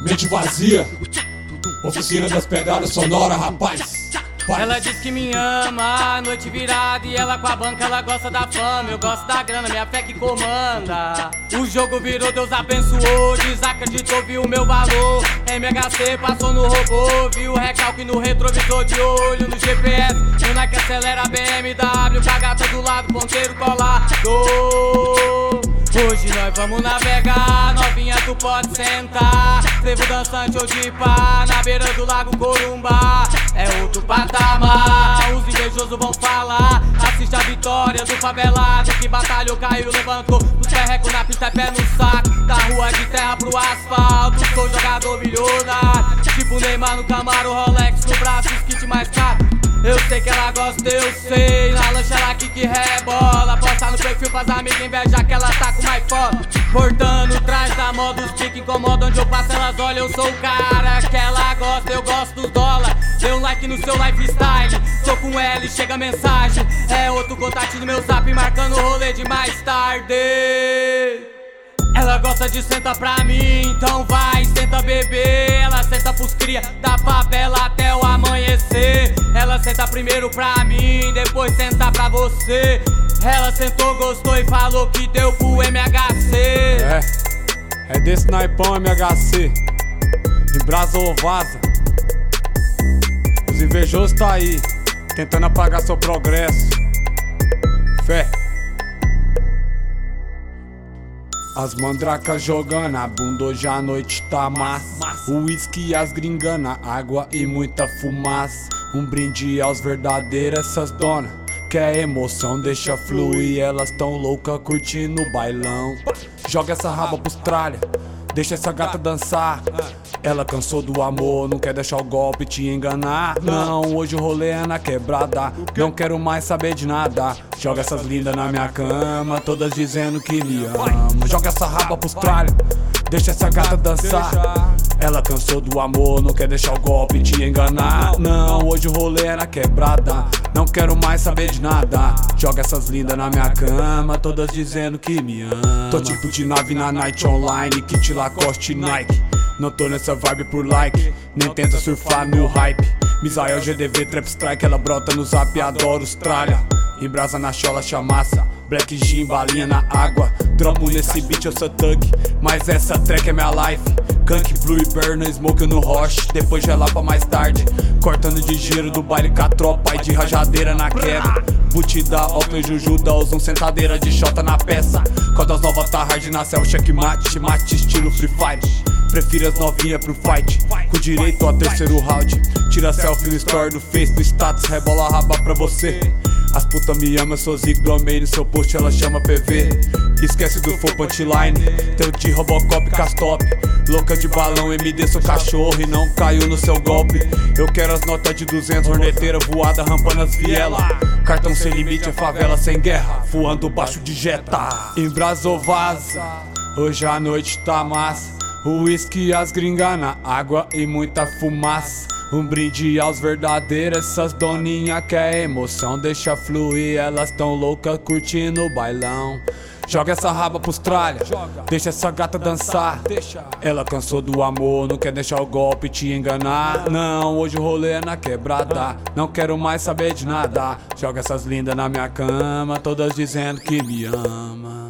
mente vazia. Oficina das pegadas sonora, rapaz. Ela diz que me ama, noite virada e ela com a banca, ela gosta da fama. Eu gosto da grana, minha fé que comanda. O jogo virou, Deus abençoou, desacreditou, viu o meu valor. MHC passou no robô, viu o recalque no retrovisor, de olho no GPS. O Nike acelera a BMW, com a gata do lado, ponteiro colado. Hoje nós vamos navegar, novinha tu pode sentar. Trevo dançante ou de pá, na beira do lago Corumbá. É outro patamar, os invejosos vão falar. Assiste a vitória do favelado que batalhou, caiu, levantou. Os perrecos na pista, pé no saco. Da rua de terra pro asfalto, sou jogador milionário. Tipo Neymar no Camaro, Rolex no braço, os kits mais caro. Eu sei que ela gosta, eu sei. Na lancha ela que rebola. Posta no perfil pras amigas, inveja que ela tá com mais foda. Portando trás da moda, os piques incomodam. Onde eu passo elas olham, eu sou o cara que ela gosta, eu gosto dos dólares. Dê um like no seu lifestyle. Sou com L, chega mensagem. É outro contato no meu zap, marcando o rolê de mais tarde. Ela gosta de sentar pra mim, então vai, senta bebê. Ela senta pros cria da favela até o amanhecer. Ela senta primeiro pra mim, depois senta pra você. Ela sentou, gostou e falou que deu pro MHC. É desse naipão MHC. De brasa ou vaza. Os invejosos tá aí, tentando apagar seu progresso. Fé. As mandracas jogando a bunda, hoje a noite tá massa. O uísque e as gringana, água e muita fumaça. Um brinde aos verdadeiros, essas donas que é emoção, deixa fluir. Elas tão loucas curtindo o bailão. Joga essa raba pros tralha, deixa essa gata dançar. Ela cansou do amor, não quer deixar o golpe te enganar. Não, hoje o rolê é na quebrada, não quero mais saber de nada. Joga essas lindas na minha cama, todas dizendo que me ama. Joga essa raba pros tralha, deixa essa gata dançar. Ela cansou do amor, não quer deixar o golpe te enganar. Não, hoje o rolê é na quebrada, não quero mais saber de nada. Joga essas lindas na minha cama, todas dizendo que me ama. Tô tipo de nave na night online, kit Lacoste Nike. Não tô nessa vibe por like, nem tenta surfar no hype. Misael GDV Trap Strike, ela brota no zap, adoro os tralha. Embrasa na chola, chamaça, Black Gin, balinha na água. Dromo nesse beat, eu sou thug, mas essa track é minha life. Kank, Blue e Burner, Smoke no Roche, depois gelar pra mais tarde. Cortando de giro do baile com a tropa e de rajadeira na queda. Boot da Oakley, Juju da Ozon, sentadeira de shota na peça. Codas nova tá hard na céu, checkmate, mate estilo Free Fire. Prefiro as novinhas pro fight, com direito ao terceiro round. Tira selfie no story do Face, no status, rebola a raba pra você. As puta me ama, sou zico do meio, no seu post ela chama PV. Esquece do full punchline, teu de Robocop Castop. Louca de balão, MD sou cachorro e não caiu no seu golpe. Eu quero as notas de 200, horneteira voada, rampando as viela. Cartão sem limite, é favela sem guerra, voando baixo de jeta. Embrasa ou vaza, hoje a noite tá massa. O uísque e as gringana, água e muita fumaça. Um brinde aos verdadeiros, essas doninha que é emoção, deixa fluir. Elas tão loucas curtindo o bailão. Joga essa raba pros tralha, deixa essa gata dançar. Ela cansou do amor, não quer deixar o golpe te enganar. Não, hoje o rolê é na quebrada, não quero mais saber de nada. Joga essas lindas na minha cama, todas dizendo que me ama.